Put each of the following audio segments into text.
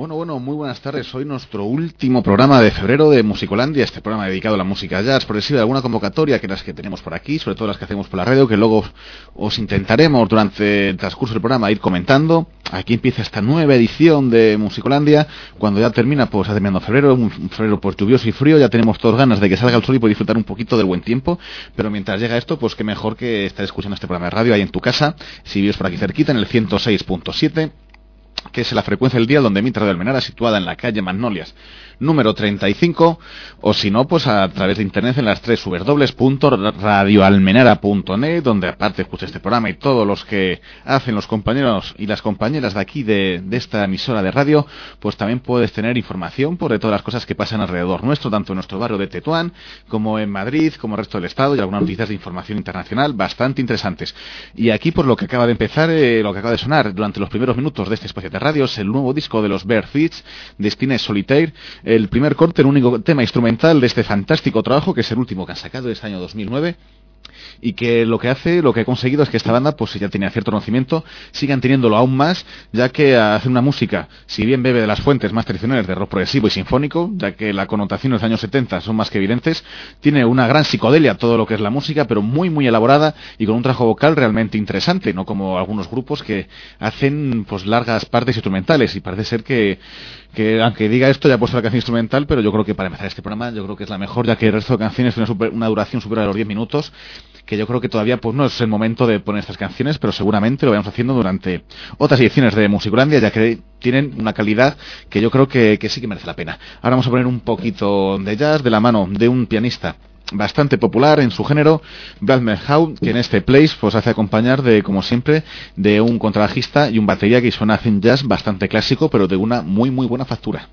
Bueno, muy buenas tardes. Hoy nuestro último programa de febrero de Musicolandia, este programa dedicado a la música jazz, progresiva, alguna convocatoria que las que tenemos por aquí, sobre todo las que hacemos por la radio, que luego os intentaremos durante el transcurso del programa ir comentando. Aquí empieza esta nueva edición de Musicolandia, cuando ya termina, pues ha terminado febrero, un febrero pues lluvioso y frío, ya tenemos todas ganas de que salga el sol y poder disfrutar un poquito del buen tiempo, pero mientras llega esto, pues qué mejor que estar escuchando este programa de radio ahí en tu casa, si vives por aquí cerquita, en el 106.7, que es la frecuencia del día donde emite Radio Almenara, situada en la calle Magnolias número 35, o si no, pues a través de internet en las www.radioalmenara.net, donde aparte escucha este programa y todos los que hacen los compañeros y las compañeras de aquí de esta emisora de radio, pues también puedes tener información por de todas las cosas que pasan alrededor nuestro, tanto en nuestro barrio de Tetuán, como en Madrid, como el resto del estado, y algunas noticias de información internacional bastante interesantes. Y aquí, por lo que acaba de empezar, lo que acaba de sonar durante los primeros minutos de este espacio de radio, es el nuevo disco de los Bare Feats, Destiny Solitaire, el primer corte, el único tema instrumental de este fantástico trabajo, que es el último que han sacado este año 2009, y que lo que ha conseguido es que esta banda, pues ya tenía cierto conocimiento, sigan teniéndolo aún más, ya que hace una música, si bien bebe de las fuentes más tradicionales de rock progresivo y sinfónico, ya que la connotación de los años 70 son más que evidentes, tiene una gran psicodelia todo lo que es la música, pero muy muy elaborada y con un trabajo vocal realmente interesante, no como algunos grupos que hacen pues largas partes instrumentales, y parece ser que aunque diga esto ya he puesto la canción instrumental, pero yo creo que para empezar este programa yo creo que es la mejor, ya que el resto de canciones tiene una duración superior a los 10 minutos, que yo creo que todavía pues no es el momento de poner estas canciones, pero seguramente lo vayamos haciendo durante otras ediciones de Musicolandia, ya que tienen una calidad que yo creo que sí que merece la pena. Ahora vamos a poner un poquito de jazz de la mano de un pianista bastante popular en su género, Brad Mehldau, que en este place pues hace acompañar de, como siempre, de un contrabajista y un batería que suena hacen jazz bastante clásico, pero de una muy muy buena factura.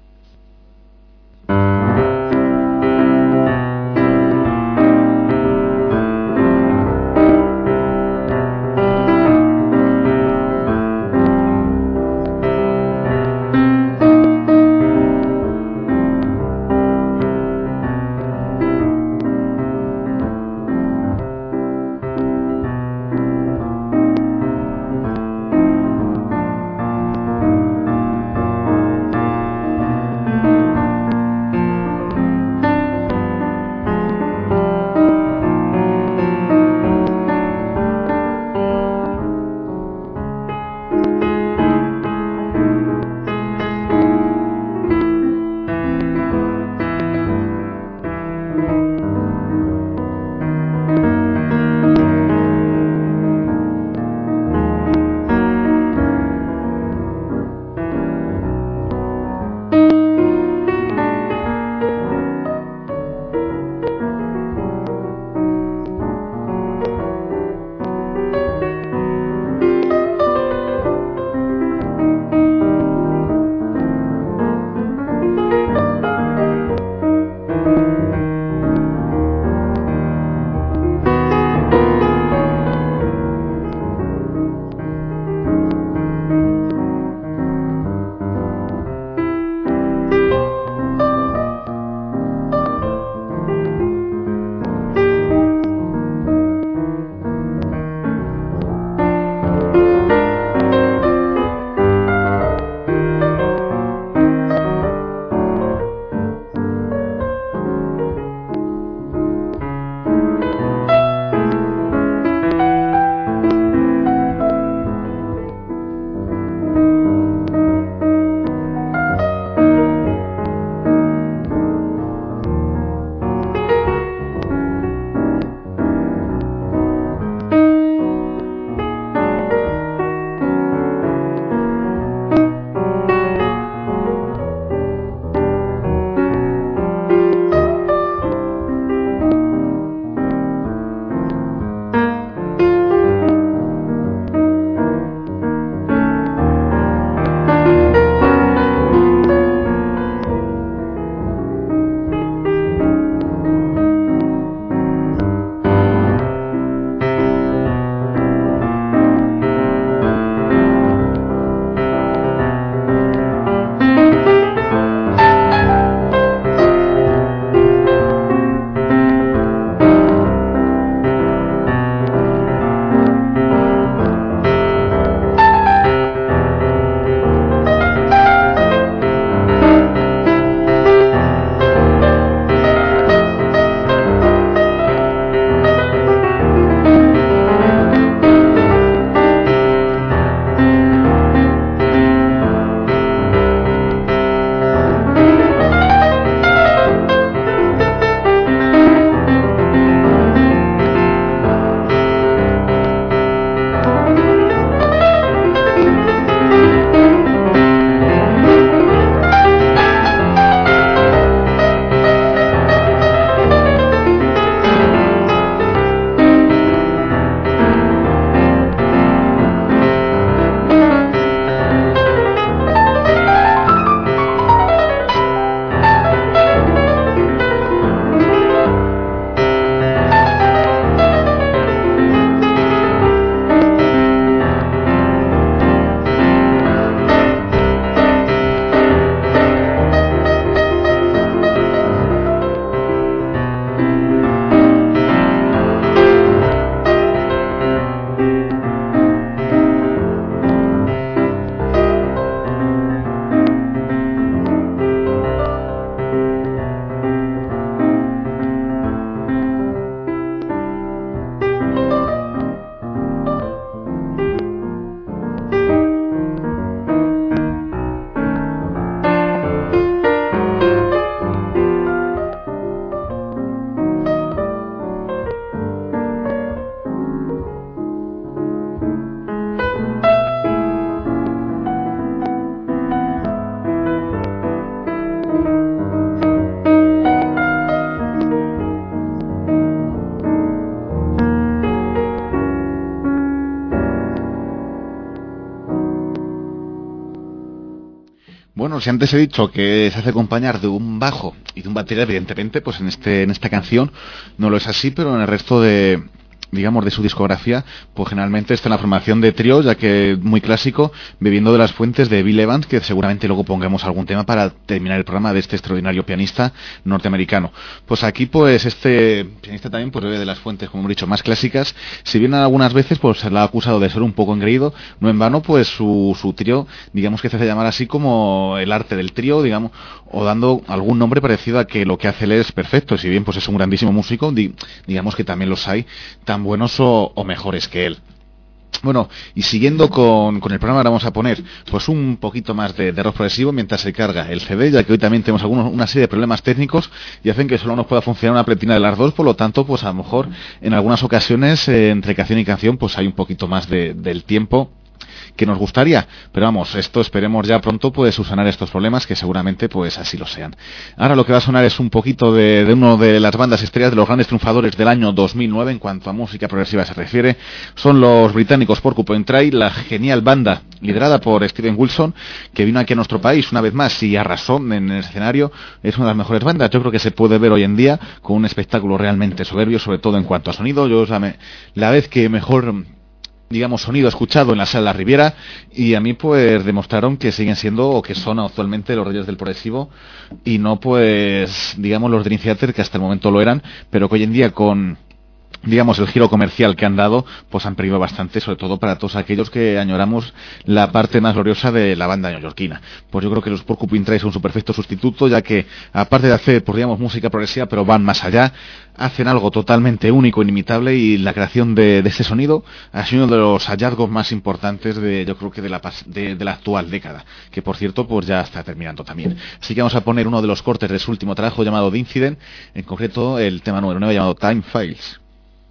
Bueno, si antes he dicho que se hace acompañar de un bajo y de un batería, evidentemente, pues en esta canción no lo es así, pero en el resto de, digamos, de su discografía, pues generalmente está en la formación de trío, ya que muy clásico, bebiendo de las fuentes de Bill Evans, que seguramente luego pongamos algún tema para terminar el programa de este extraordinario pianista norteamericano. Pues aquí, pues este pianista también pues bebe de las fuentes, como hemos dicho, más clásicas, si bien algunas veces pues se le ha acusado de ser un poco engreído, no en vano, pues su trío, digamos que se hace llamar así como el arte del trío, digamos, o dando algún nombre parecido a que lo que hace él es perfecto, si bien pues es un grandísimo músico, digamos que también los hay tan buenos o mejores que él. Bueno, y siguiendo con el programa, vamos a poner pues un poquito más de rock progresivo mientras se carga el CD, ya que hoy también tenemos una serie de problemas técnicos y hacen que solo nos pueda funcionar una pletina de las dos, por lo tanto, pues a lo mejor en algunas ocasiones entre canción y canción pues hay un poquito más del tiempo que nos gustaría, pero vamos, esto esperemos ya pronto pues subsanar estos problemas, que seguramente pues así lo sean. Ahora lo que va a sonar es un poquito de una de las bandas estrellas, de los grandes triunfadores del año 2009 en cuanto a música progresiva se refiere. Son los británicos Porcupine Tree, la genial banda liderada por Steven Wilson, que vino aquí a nuestro país una vez más y arrasó en el escenario. Es una de las mejores bandas, yo creo que se puede ver hoy en día con un espectáculo realmente soberbio, sobre todo en cuanto a sonido. Yo la vez que mejor, digamos, sonido escuchado en la sala de la Riviera, y a mí pues demostraron que siguen siendo o que son actualmente los reyes del progresivo y no pues digamos los Dream Theater, que hasta el momento lo eran, pero que hoy en día con, digamos, el giro comercial que han dado, pues han perdido bastante, sobre todo para todos aquellos que añoramos la parte más gloriosa de la banda neoyorquina. Pues yo creo que los Porcupine Tree son su perfecto sustituto, ya que aparte de hacer, pues digamos, música progresiva, pero van más allá, hacen algo totalmente único, inimitable, y la creación de este sonido ha sido uno de los hallazgos más importantes yo creo que de la actual década, que por cierto pues ya está terminando también. Así que vamos a poner uno de los cortes de su último trabajo llamado The Incident, en concreto el tema número 9 llamado Time Files.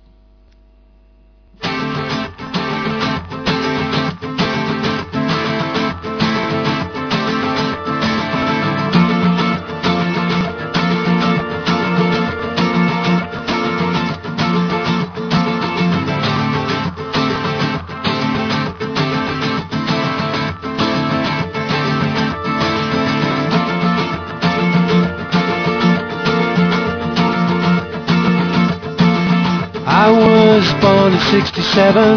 I was born in 67,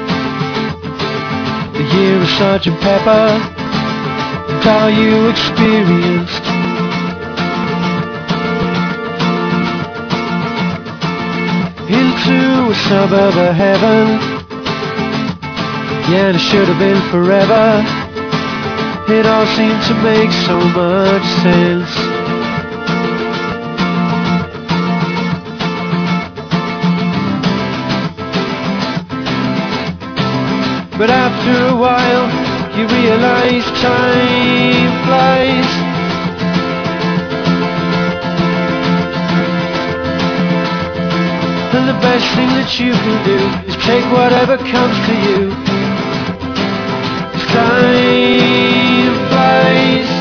the year of Sgt. Pepper, and all you experienced. Into a suburb of heaven, yeah, and it should have been forever. It all seemed to make so much sense. But after a while, you realize time flies. And the best thing that you can do is take whatever comes to you. 'Cause time flies.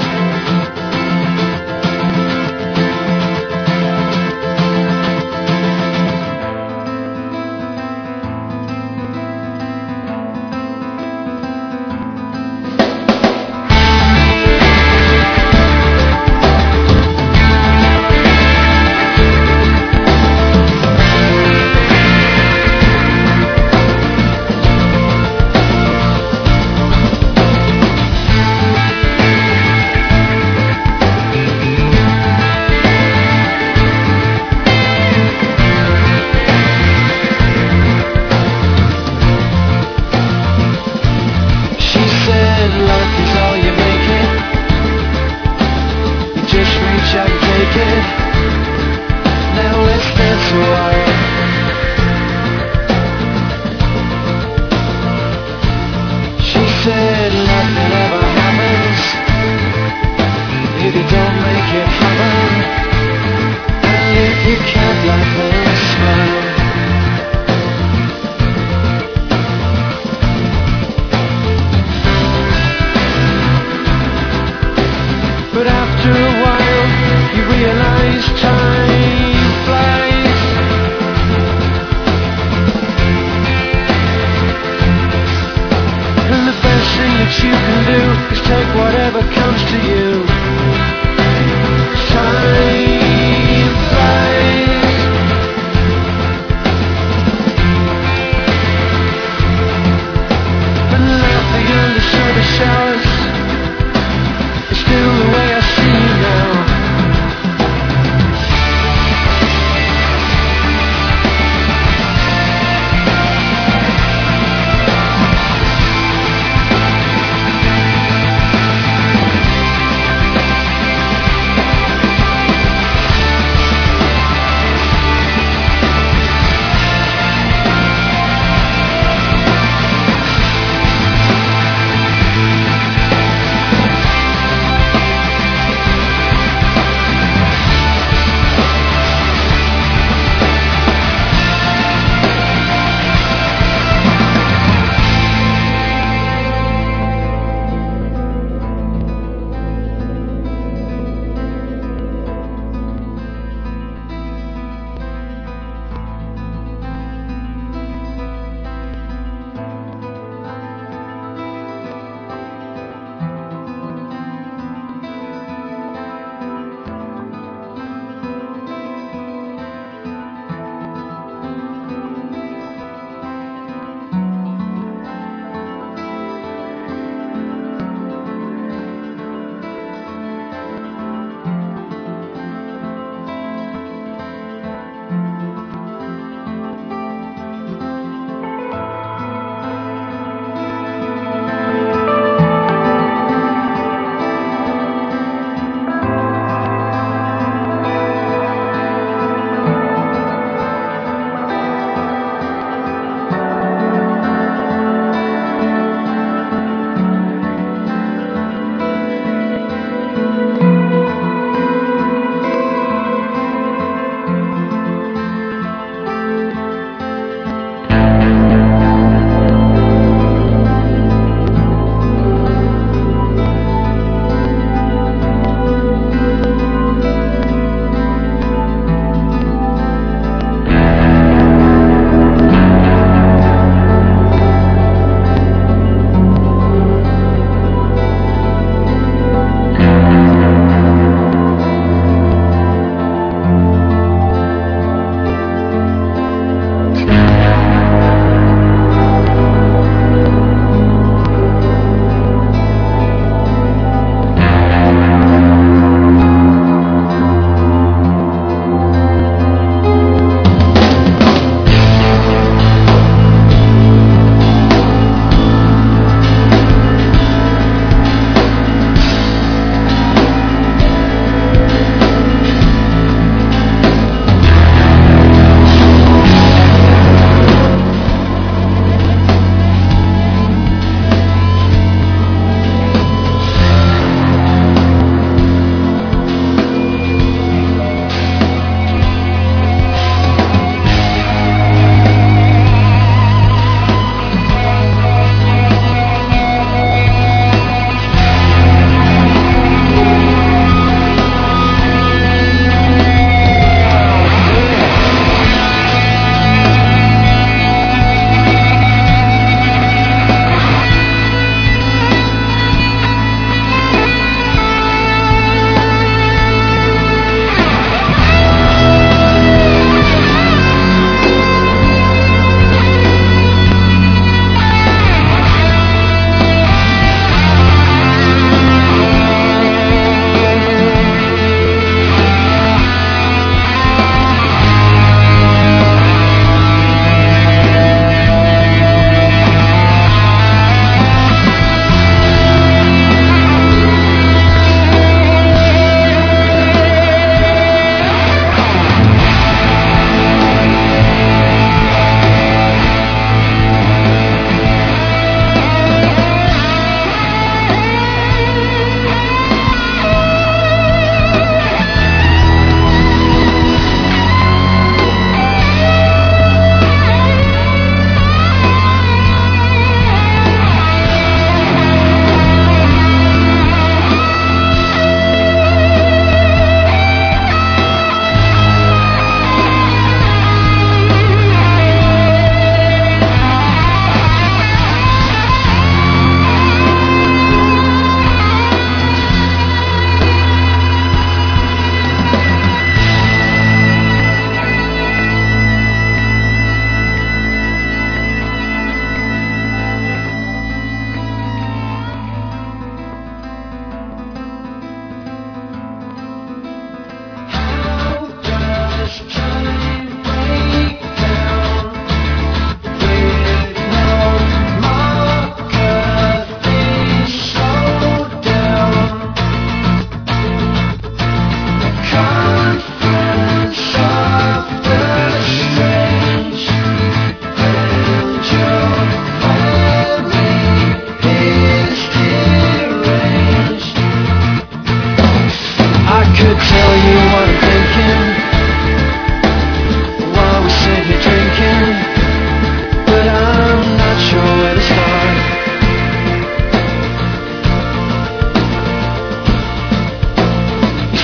You can do is take whatever comes to you.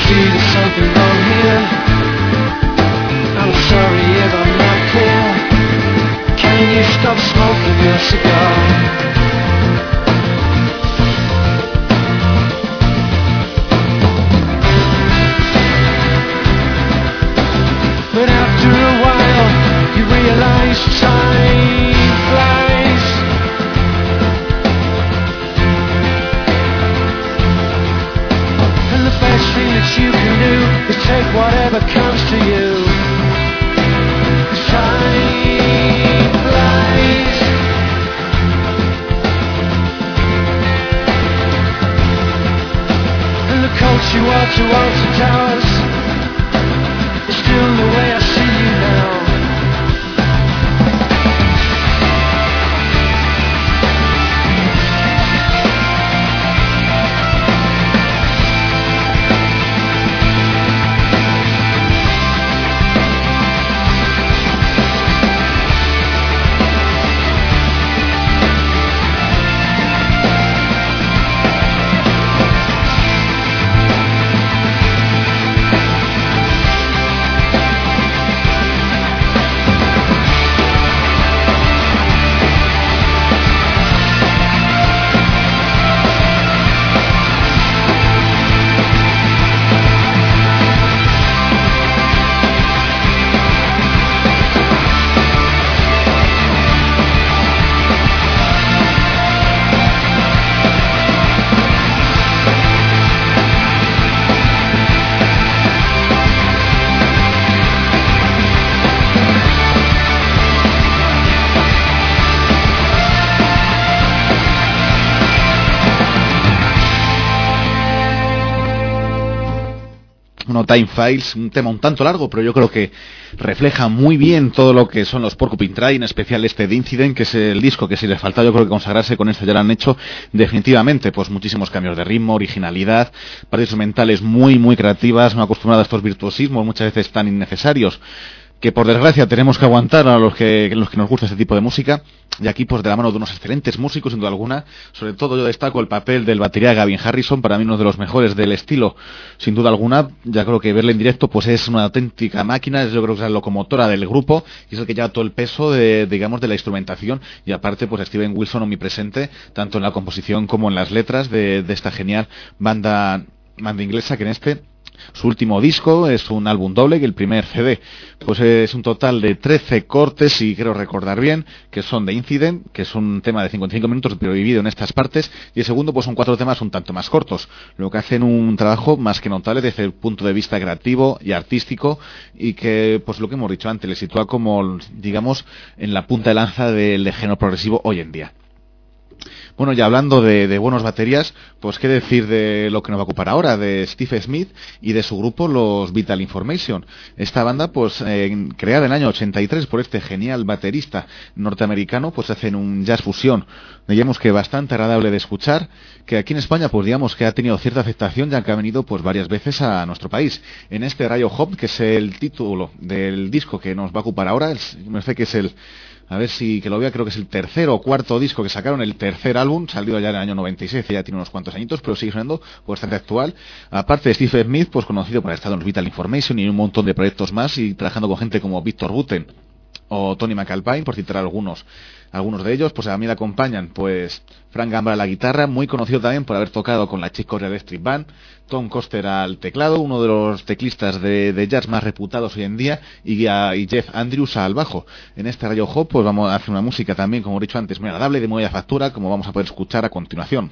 see there's something wrong here. I'm sorry if I'm not clear. Can you stop smoking your cigar? But after a while you realize time flies. And the best thing that you can do is take whatever comes to you. 'Cause time flies. And the coast you are to Alton Towers is still the way I see you now. Time Files, un tema un tanto largo, pero yo creo que refleja muy bien todo lo que son los Porcupine Tree, en especial este The Incident, que es el disco que si les falta yo creo que consagrarse con esto ya lo han hecho definitivamente, pues muchísimos cambios de ritmo, originalidad, partes mentales muy muy creativas, no acostumbradas a estos virtuosismos muchas veces tan innecesarios que por desgracia tenemos que aguantar a los que nos gusta este tipo de música, y aquí pues de la mano de unos excelentes músicos sin duda alguna. Sobre todo yo destaco el papel del batería Gavin Harrison, para mí uno de los mejores del estilo sin duda alguna. Ya creo que verle en directo pues es una auténtica máquina, yo creo que es la locomotora del grupo y es el que lleva todo el peso de la instrumentación, y aparte pues Steven Wilson omnipresente tanto en la composición como en las letras de esta genial banda inglesa, que en su último disco es un álbum doble, que el primer CD pues es un total de 13 cortes, y creo recordar bien que son The Incident, que es un tema de 55 minutos pero dividido en estas partes, y el segundo pues son 4 temas un tanto más cortos, lo que hacen un trabajo más que notable desde el punto de vista creativo y artístico, y que pues lo que hemos dicho antes le sitúa como digamos en la punta de lanza del género progresivo hoy en día. Bueno, ya hablando de buenas baterías, pues qué decir de lo que nos va a ocupar ahora, de Steve Smith y de su grupo, los Vital Information. Esta banda, pues creada en el año 83 por este genial baterista norteamericano, pues hacen un jazz fusión, digamos que bastante agradable de escuchar, que aquí en España, pues digamos que ha tenido cierta aceptación, ya que ha venido pues varias veces a nuestro país. En este Rayo Hop, que es el título del disco que nos va a ocupar ahora, me parece que es a ver si que lo vea, creo que es el tercer o cuarto disco que sacaron, el tercer álbum, salido ya en el año 96, ya tiene unos cuantos añitos, pero sigue sonando bastante actual. Aparte de Steve Smith, pues conocido por haber estado en los Vital Information y un montón de proyectos más, y trabajando con gente como Victor Buten o Tony McAlpine, por citar algunos de ellos. Pues a mí le acompañan pues Frank Gambra a la guitarra, muy conocido también por haber tocado con la Chick Corea Electric Band, Tom Coster al teclado, uno de los teclistas de jazz más reputados hoy en día, y Jeff Andrews al bajo. En este Radio Hop pues vamos a hacer una música también, como he dicho antes, muy agradable, de muy buena factura, como vamos a poder escuchar a continuación.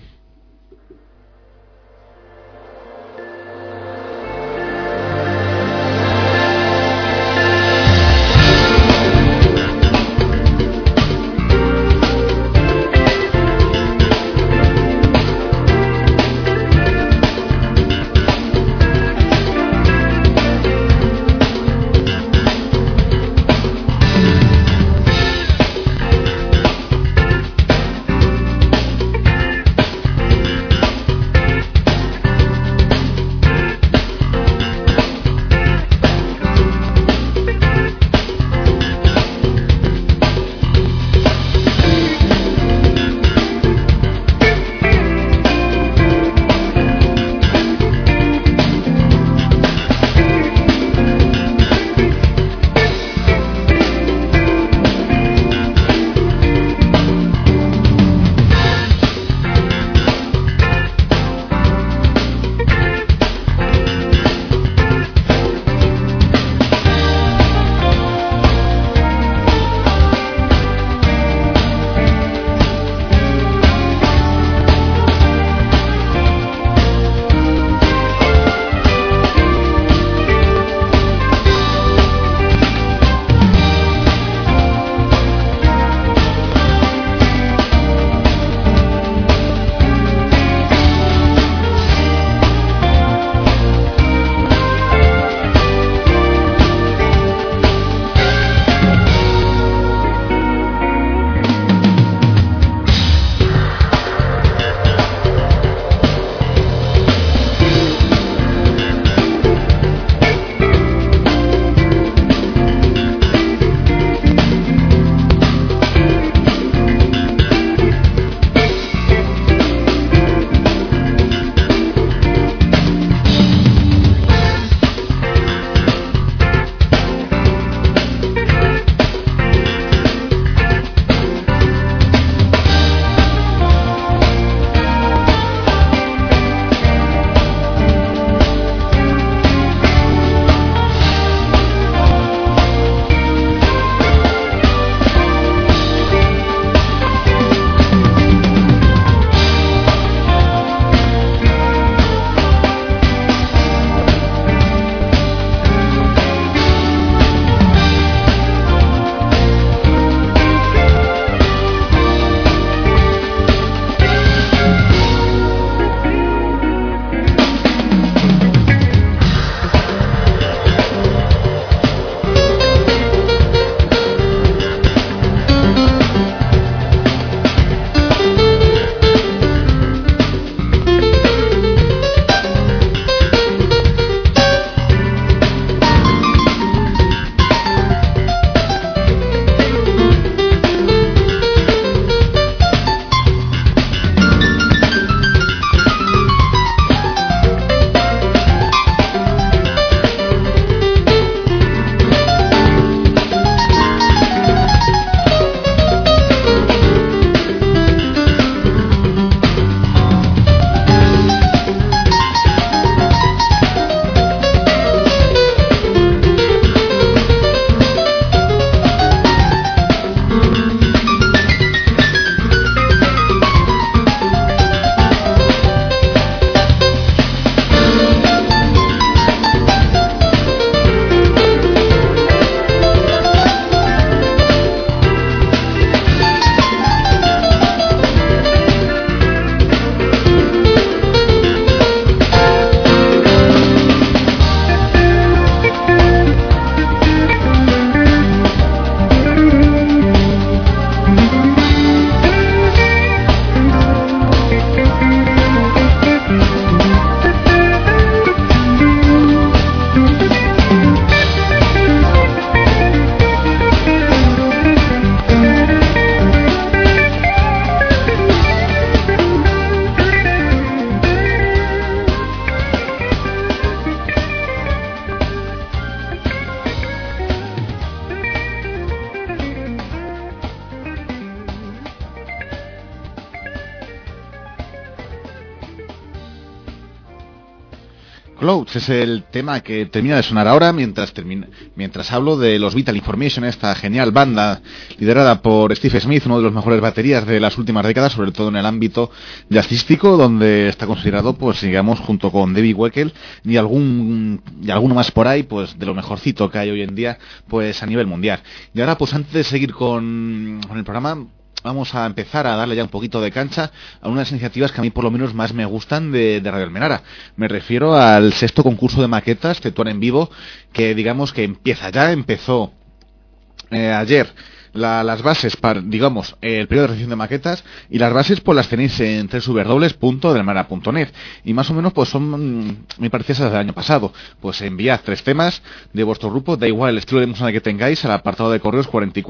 Clouds es el tema que termina de sonar ahora mientras hablo de los Vital Information, esta genial banda liderada por Steve Smith, uno de los mejores baterías de las últimas décadas, sobre todo en el ámbito jazzístico, donde está considerado, pues digamos, junto con David Weckl y alguno más por ahí, pues de lo mejorcito que hay hoy en día, pues a nivel mundial. Y ahora, pues antes de seguir con el programa, vamos a empezar a darle ya un poquito de cancha a unas iniciativas que a mí por lo menos más me gustan de Radio Almenara. Me refiero al 6º concurso de maquetas Tetuán en Vivo, que digamos que empezó ayer. Las bases para, digamos, el periodo de recepción de maquetas, y las bases pues las tenéis en www.delmara.net, y más o menos pues son muy parecidas a las del año pasado. Pues enviad 3 temas de vuestro grupo, da igual el estilo de música que tengáis, al apartado de correos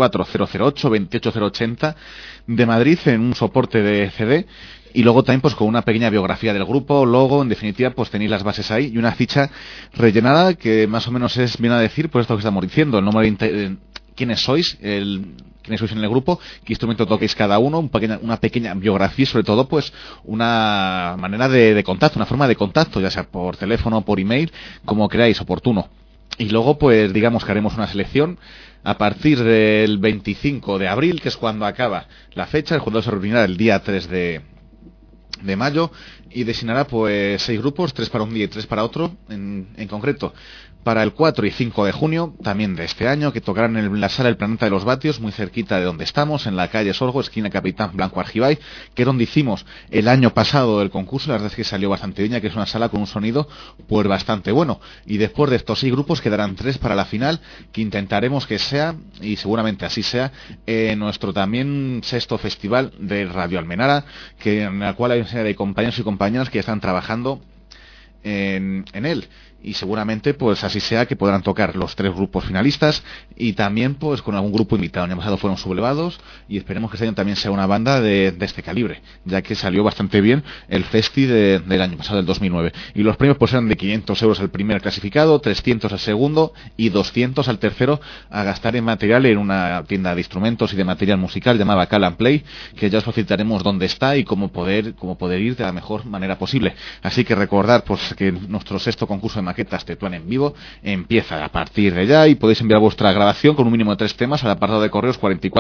44008-28080 de Madrid, en un soporte de CD. Y luego también pues con una pequeña biografía del grupo, logo, en definitiva pues tenéis las bases ahí, y una ficha rellenada que más o menos viene a decir pues esto que estamos diciendo, el número de quiénes sois, quiénes sois en el grupo, qué instrumento toquéis cada uno, una pequeña biografía y sobre todo pues una manera de contacto, una forma de contacto, ya sea por teléfono, por email, como creáis oportuno. Y luego pues digamos que haremos una selección a partir del 25 de abril, que es cuando acaba la fecha, el juego se reunirá el día 3 de mayo, y designará pues 6 grupos, 3 para un día y 3 para otro, en concreto para el 4 y 5 de junio, también de este año, que tocarán en la sala El Planeta de los Vatios, muy cerquita de donde estamos, en la calle Sorgo, esquina Capitán Blanco Argibay, que es donde hicimos el año pasado el concurso. La verdad es que salió bastante bien, ya que es una sala con un sonido pues bastante bueno. Y después de estos 6 grupos quedarán 3 para la final, que intentaremos que sea, y seguramente así sea, nuestro también 6º festival de Radio Almenara, en el cual hay una serie de compañeros y compañeras que están trabajando en él, y seguramente pues así sea, que podrán tocar los 3 grupos finalistas, y también pues con algún grupo invitado. El año pasado fueron Sublevados, y esperemos que este año también sea una banda de este calibre, ya que salió bastante bien el festi del año pasado, del 2009. Y los premios pues eran de 500 euros al primer clasificado, 300 al segundo y 200 al tercero, a gastar en material en una tienda de instrumentos y de material musical llamada Call and Play, que ya os facilitaremos dónde está y cómo poder ir de la mejor manera posible. Así que recordad pues que nuestro 6º concurso de maquetas Tetuán en Vivo empieza a partir de ya, y podéis enviar vuestra grabación con un mínimo de 3 temas al apartado de correos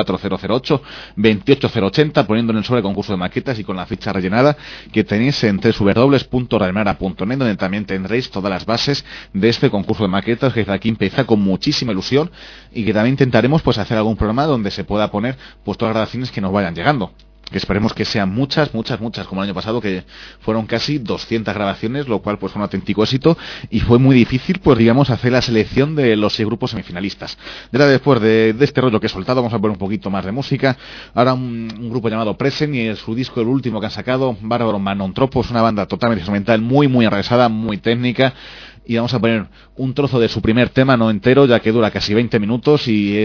44008-28080, poniendo en el sobre concurso de maquetas y con la ficha rellenada, que tenéis en www.radioalmenara.net, donde también tendréis todas las bases de este concurso de maquetas, que aquí empieza con muchísima ilusión, y que también intentaremos pues hacer algún programa donde se pueda poner pues todas las grabaciones que nos vayan llegando, que esperemos que sean muchas, como el año pasado, que fueron casi 200 grabaciones, lo cual pues fue un auténtico éxito, y fue muy difícil pues digamos hacer la selección de los 6 grupos semifinalistas. Después de este rollo que he soltado, vamos a poner un poquito más de música. Ahora un grupo llamado Present, y su disco, el último que han sacado, Bárbaro Manontropos, una banda totalmente instrumental, muy enrevesada, muy técnica. Y vamos a poner un trozo de su primer tema, no entero, ya que dura casi 20 minutos, y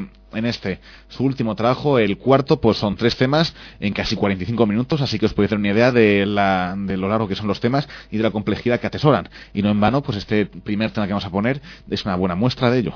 su último trabajo, el cuarto, pues son 3 temas en casi 45 minutos, así que os podéis hacer una idea de lo largo que son los temas y de la complejidad que atesoran. Y no en vano, pues este primer tema que vamos a poner es una buena muestra de ello.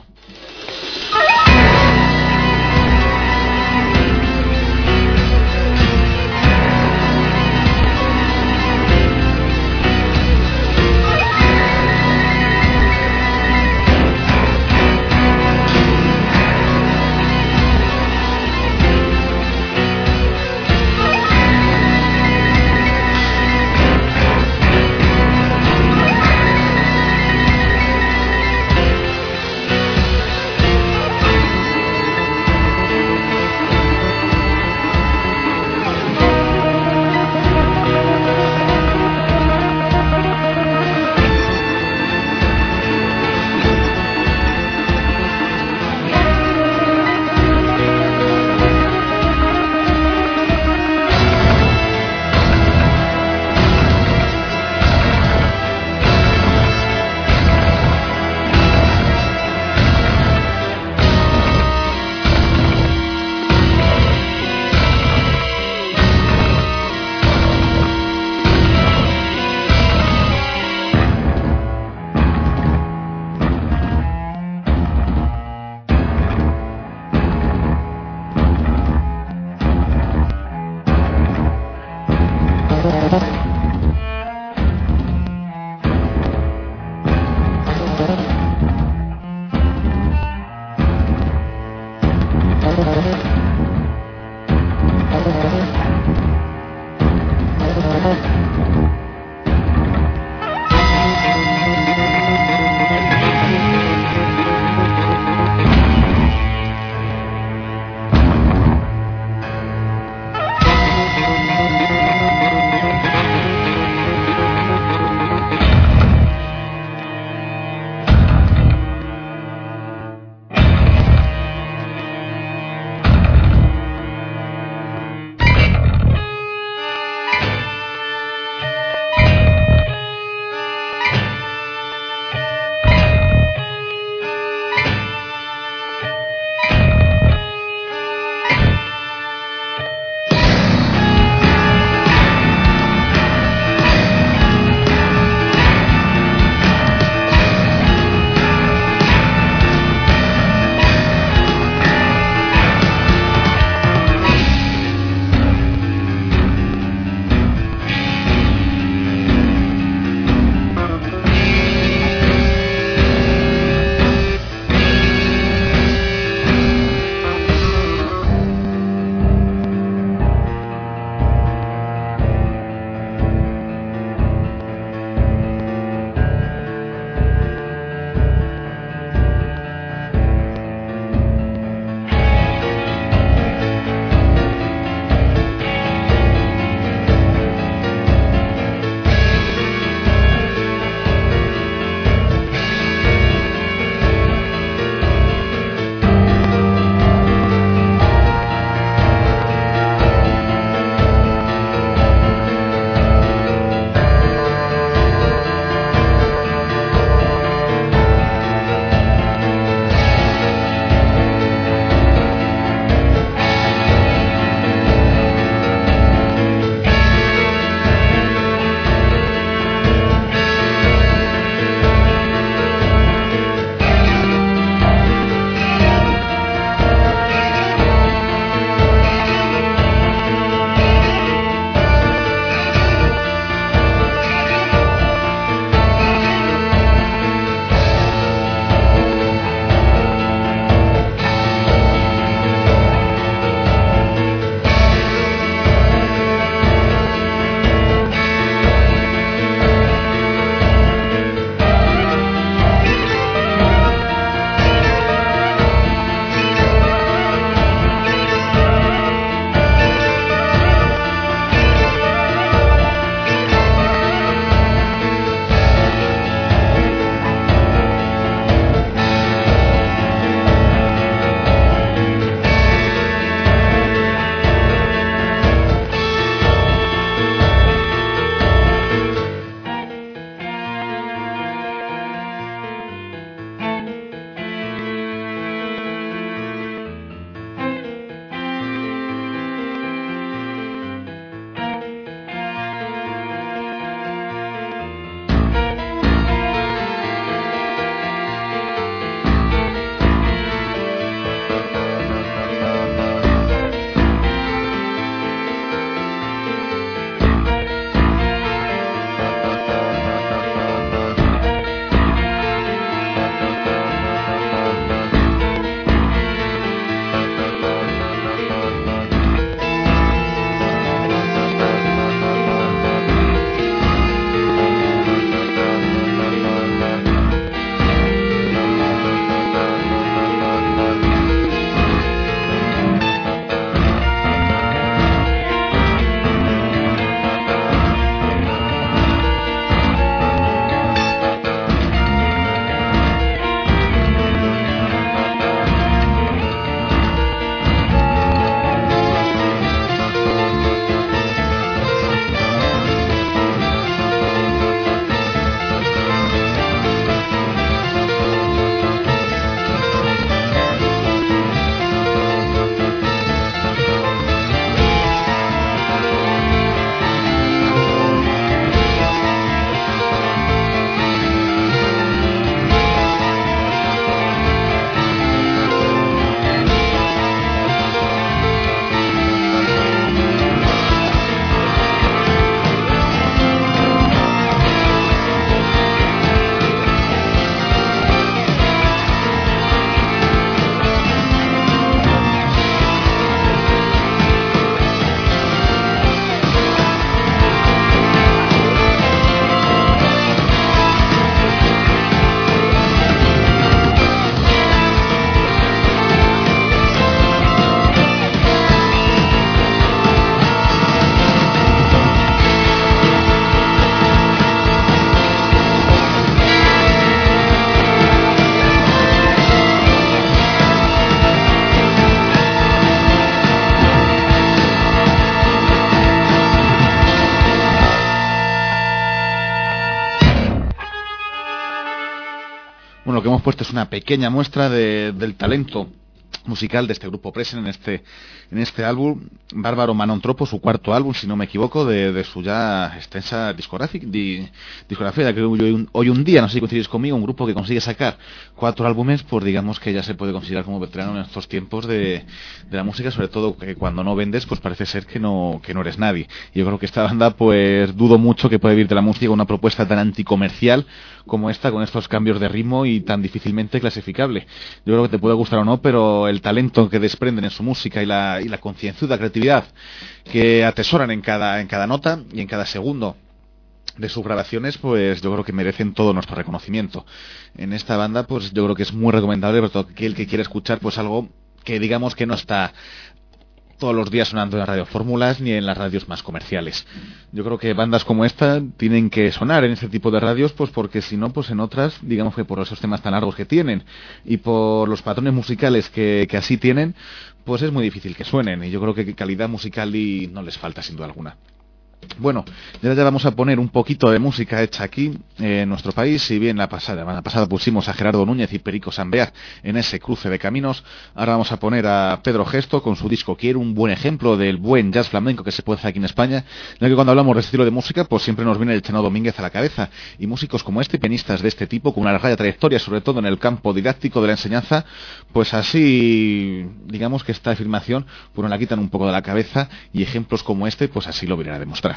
Bueno, lo que hemos puesto es una pequeña muestra del talento musical de este grupo Present en este álbum Bárbaro Manontropo, su cuarto álbum, si no me equivoco, de su ya extensa discografía, que hoy un día, no sé si coincidís conmigo, un grupo que consigue sacar 4 álbumes, pues digamos que ya se puede considerar como veterano en estos tiempos de la música, sobre todo que cuando no vendes, pues parece ser que no eres nadie. Y yo creo que esta banda, pues dudo mucho que pueda vivir de la música una propuesta tan anticomercial como esta, con estos cambios de ritmo y tan difícilmente clasificable. Yo creo que te puede gustar o no, pero el talento que desprenden en su música y la concienzuda creatividad que atesoran en cada nota y en cada segundo de sus grabaciones, pues yo creo que merecen todo nuestro reconocimiento. En esta banda, pues yo creo que es muy recomendable para todo aquel que quiere escuchar pues algo que digamos que no está todos los días sonando en las radiofórmulas ni en las radios más comerciales. Yo creo que bandas como esta tienen que sonar en este tipo de radios, pues porque si no, pues en otras, digamos que por esos temas tan largos que tienen y por los patrones musicales que así tienen, pues es muy difícil que suenen, y yo creo que calidad musical y no les falta sin duda alguna. Bueno, ya vamos a poner un poquito de música hecha aquí en nuestro país. Si bien la semana pasada pusimos a Gerardo Núñez y Perico Sambeat en ese cruce de caminos, ahora vamos a poner a Pedro Gesto con su disco Quiero, un buen ejemplo del buen jazz flamenco que se puede hacer aquí en España, ya que cuando hablamos de estilo de música pues siempre nos viene el Cheno Domínguez a la cabeza, y músicos como este, pianistas de este tipo con una larga trayectoria, sobre todo en el campo didáctico de la enseñanza, pues así digamos que esta afirmación pues nos la quitan un poco de la cabeza, y ejemplos como este pues así lo vienen a demostrar.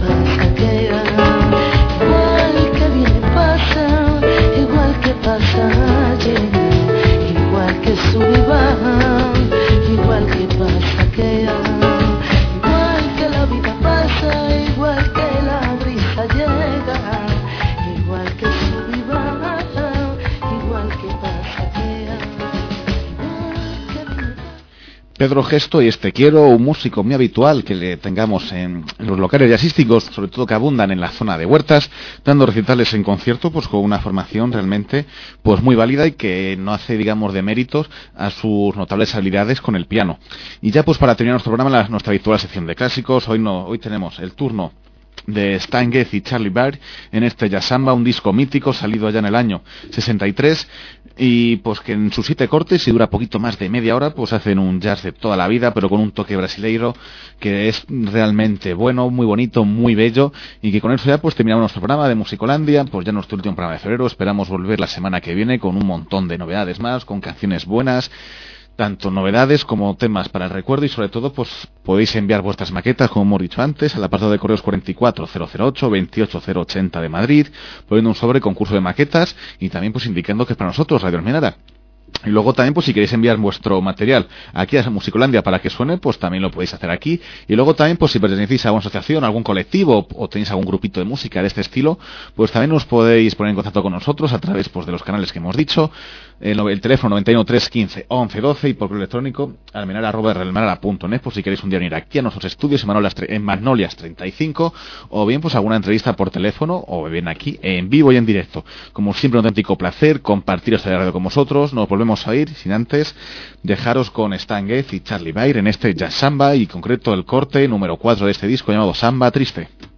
pasa queda, igual que viene pasa, igual que pasa llega, igual que sube y baja, igual que pasa queda, igual que la vida pasa, igual que la brisa llega, igual que sube y baja, igual que pasa queda, igual que viene pasa. Pedro Gesto y Este Quiero, un músico muy habitual que le tengamos en los locales jazzísticos, sobre todo que abundan en la zona de Huertas, dando recitales en concierto, pues con una formación realmente pues muy válida y que no hace, digamos, de méritos a sus notables habilidades con el piano. Y ya pues para terminar nuestro programa, nuestra habitual sección de clásicos, hoy tenemos el turno de Stan Getz y Charlie Byrd en este Jazz Samba, un disco mítico salido allá en el año 63 y pues que en sus 7 cortes, y dura poquito más de media hora, pues hacen un jazz de toda la vida, pero con un toque brasileiro que es realmente bueno, muy bonito, muy bello, y que con eso ya pues terminamos nuestro programa de Musicolandia, pues ya nuestro último programa de febrero. Esperamos volver la semana que viene con un montón de novedades más, con canciones buenas, tanto novedades como temas para el recuerdo, y sobre todo pues podéis enviar vuestras maquetas, como hemos dicho antes, al apartado de correos 44008 28080 de Madrid, poniendo un sobre concurso de maquetas y también pues indicando que es para nosotros Radio Almenara. Y luego también, pues si queréis enviar vuestro material aquí a Musicolandia para que suene, pues también lo podéis hacer aquí. Y luego también, pues si pertenecéis a alguna asociación, algún colectivo o tenéis algún grupito de música de este estilo, pues también os podéis poner en contacto con nosotros a través pues de los canales que hemos dicho. El teléfono 91 315 11 12 y por correo electrónico almenara@realmenara.net, pues si queréis un día venir aquí a nuestros estudios en Magnolias 35, o bien pues alguna entrevista por teléfono, o bien aquí en vivo y en directo. Como siempre, un auténtico placer compartir esta radio con vosotros. Nos volvemos a ir sin antes dejaros con Stan Getz y Charlie Byrd en este Jazz Samba, y en concreto el corte número 4 de este disco llamado Samba Triste.